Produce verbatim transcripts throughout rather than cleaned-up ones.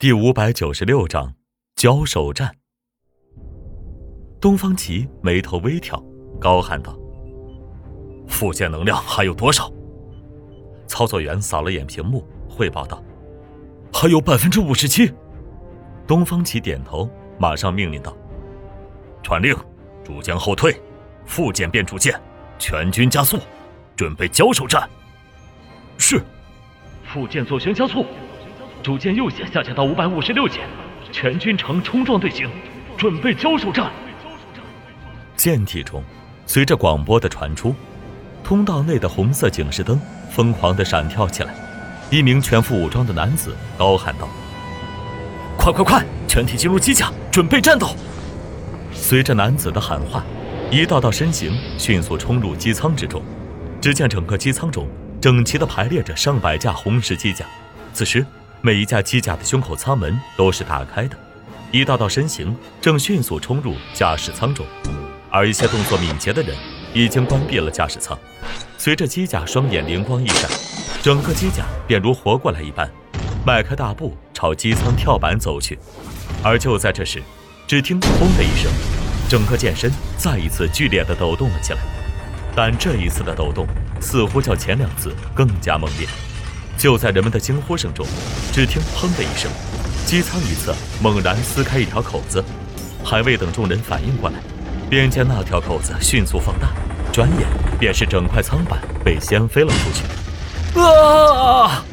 第五百九十六章交手战。东方旗眉头微挑，高喊道：附件能量还有多少？操作员扫了眼屏幕，汇报道：还有百分之五十七。东方旗点头，马上命令道：传令，主将后退，附件变主舰，全军加速，准备交手战。是。 附件左旋加速，主舰右舷下降到五百五十六节，全军呈冲撞队形，准备交手战。 舰体中，随着广播的传出，通道内的红色警示灯疯狂地闪跳起来。一名全副武装的男子高喊道：快快快，全体进入机甲，准备战斗！随着男子的喊话，一道道身形迅速冲入机舱之中。只见整个机舱中整齐地排列着上百架红石机甲，此时每一架机甲的胸口舱门都是打开的，一道道身形正迅速冲入驾驶舱中，而一些动作敏捷的人已经关闭了驾驶舱。随着机甲双眼灵光一闪，整个机甲便如活过来一般，迈开大步朝机舱跳板走去。而就在这时，只听轰的一声，整个舰身再一次剧烈地抖动了起来。但这一次的抖动似乎较前两次更加猛烈。就在人们的惊呼声中，只听砰的一声，机舱一侧猛然撕开一条口子。还未等众人反应过来，便见那条口子迅速放大，转眼便是整块舱板被掀飞了出去。啊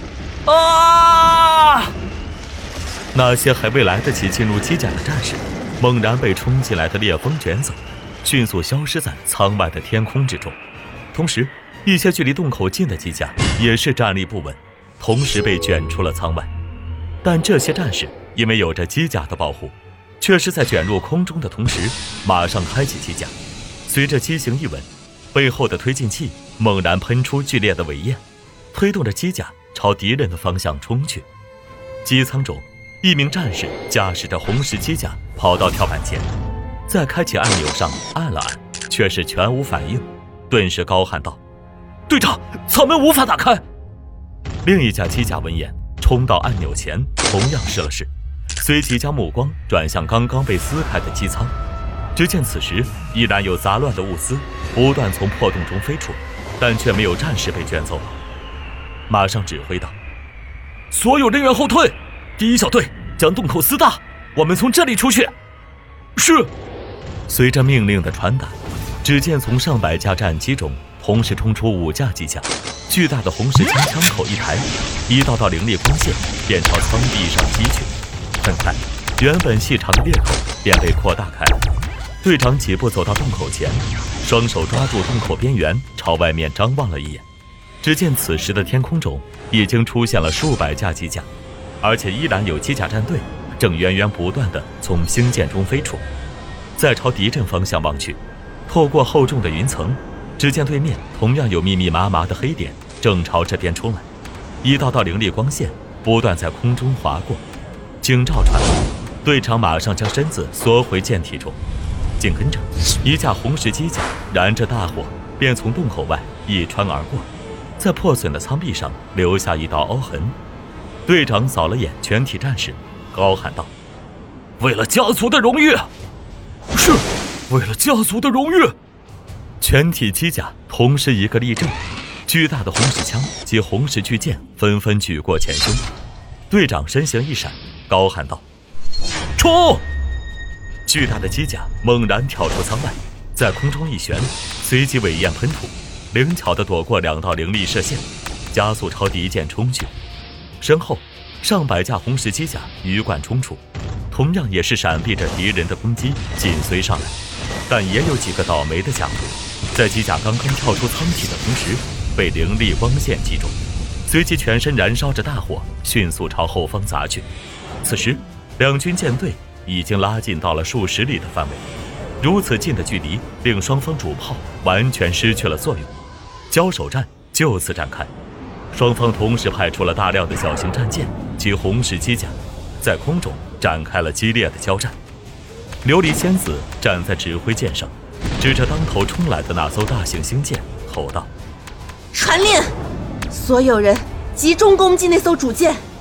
啊！那些还未来得及进入机甲的战士，猛然被冲进来的烈风卷走，迅速消失在舱外的天空之中。同时，一些距离洞口近的机甲也是站立不稳，同时被卷出了舱外。但这些战士因为有着机甲的保护，却是在卷入空中的同时马上开启机甲。随着机型一稳，背后的推进器猛然喷出剧烈的尾焰，推动着机甲朝敌人的方向冲去。机舱中，一名战士驾驶着红石机甲跑到跳板前，在开启按钮上按了按，却是全无反应，顿时高喊道：队长，舱门无法打开！另一架机甲闻言，冲到按钮前，同样试了试，随即将目光转向刚刚被撕开的机舱。只见此时依然有杂乱的物资不断从破洞中飞出，但却没有战士被卷走。马上指挥道：所有人员后退，第一小队将洞口撕大，我们从这里出去。是。随着命令的传达，只见从上百架战机中同时冲出五架机甲，巨大的红石枪枪口一抬，一道道凌厉光线便朝舱壁上击去。很快，原本细长的裂口便被扩大开来。队长几步走到洞口前，双手抓住洞口边缘，朝外面张望了一眼。只见此时的天空中已经出现了数百架机甲，而且依然有机甲战队正源源不断地从星舰中飞出。再朝敌阵方向望去，透过厚重的云层，只见对面同样有密密麻麻的黑点正朝这边冲来，一道道凌厉光线不断在空中划过。警兆传来，队长马上将身子缩回舰体中。紧跟着，一架红石机甲燃着大火，便从洞口外一穿而过，在破损的舱壁上留下一道凹痕。队长扫了眼全体战士，高喊道：为了家族的荣誉！是，为了家族的荣誉！全体机甲同时一个立正，巨大的红石枪及红石巨剑纷纷举过前胸。队长身形一闪，高喊道：冲！巨大的机甲猛然跳出舱外，在空中一旋，随即尾焰喷吐，灵巧地躲过两道凌厉射线，加速朝敌舰冲去。身后上百架红石机甲鱼贯冲出，同样也是闪避着敌人的攻击紧随上来。但也有几个倒霉的家伙，在机甲刚刚跳出舱体的同时被凌厉光线击中，随即全身燃烧着大火，迅速朝后方砸去。此时两军舰队已经拉近到了数十里的范围，如此近的距离令双方主炮完全失去了作用。交手战就此展开，双方同时派出了大量的小型战舰及红石机甲，在空中展开了激烈的交战。琉璃仙子站在指挥舰上，指着当头冲来的那艘大型星舰吼道： 传令，所有人集中攻击那艘主舰，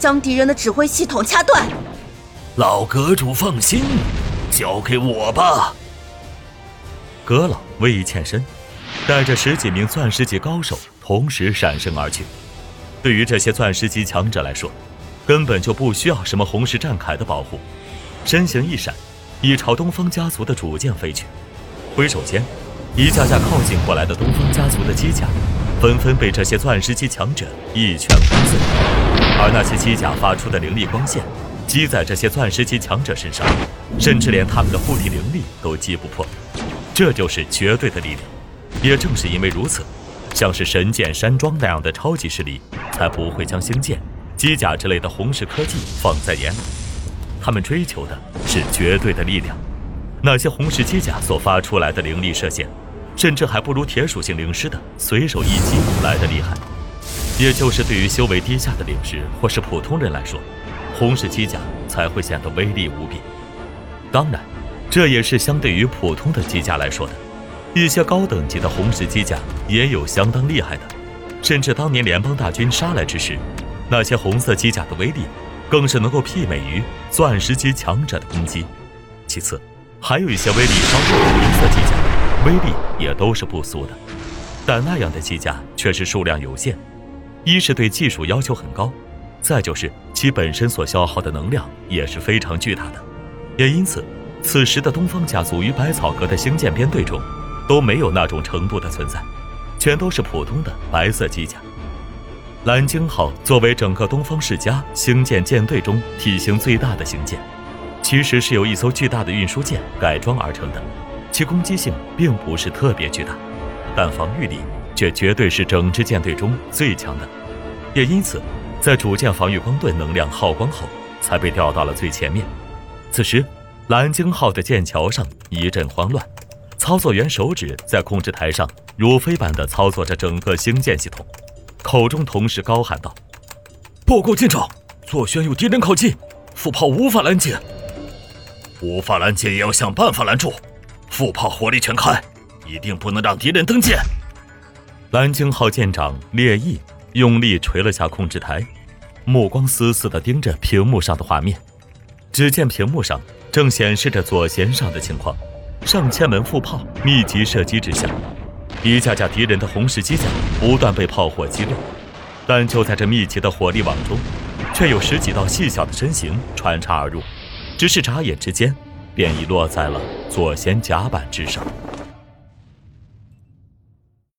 将敌人的指挥系统掐断。 老阁主放心，交给我吧。阁老微一欠身，带着十几名钻石级高手同时闪身而去。对于这些钻石级强者来说，根本就不需要什么红石战铠的保护，身形一闪，已朝东方家族的主剑飞去。挥手间，一架架靠近过来的东方家族的机甲纷纷被这些钻石级强者一拳轰碎，而那些机甲发出的凌厉光线击在这些钻石级强者身上，甚至连他们的护体灵力都击不破。这就是绝对的力量。也正是因为如此，像是神剑山庄那样的超级势力才不会将星剑、机甲之类的红石科技放在眼里。他们追求的是绝对的力量。那些红石机甲所发出来的凌厉射线，甚至还不如铁属性灵师的随手一击来得厉害。也就是对于修为低下的灵师或是普通人来说，红石机甲才会显得威力无比。当然，这也是相对于普通的机甲来说的。一些高等级的红石机甲也有相当厉害的，甚至当年联邦大军杀来之时，那些红色机甲的威力更是能够媲美于钻石级强者的攻击。其次，还有一些威力稍弱的银色机甲，威力也都是不俗的，但那样的机甲却是数量有限，一是对技术要求很高，再就是其本身所消耗的能量也是非常巨大的。也因此，此时的东方家族与百草阁的星剑编队中都没有那种程度的存在，全都是普通的白色机甲。蓝鲸号作为整个东方世家星舰舰队中体型最大的星舰，其实是由一艘巨大的运输舰改装而成的，其攻击性并不是特别巨大，但防御力却绝对是整支舰队中最强的。也因此，在主舰防御光盾能量耗光后，才被调到了最前面。此时，蓝鲸号的舰桥上一阵慌乱，操作员手指在控制台上如飞般地操作着整个星舰系统，口中同时高喊道：“报告舰长，左舷有敌人靠近，副炮无法拦截。无法拦截也要想办法拦住，副炮火力全开，一定不能让敌人登舰。”蓝鲸号舰长烈毅用力捶了下控制台，目光死死地盯着屏幕上的画面。只见屏幕上正显示着左舷上的情况，上千门副炮密集射击之下，一架架敌人的红石机甲不断被炮火击落，但就在这密集的火力网中，却有十几道细小的身形穿插而入，只是眨眼之间便已落在了左舷甲板之上。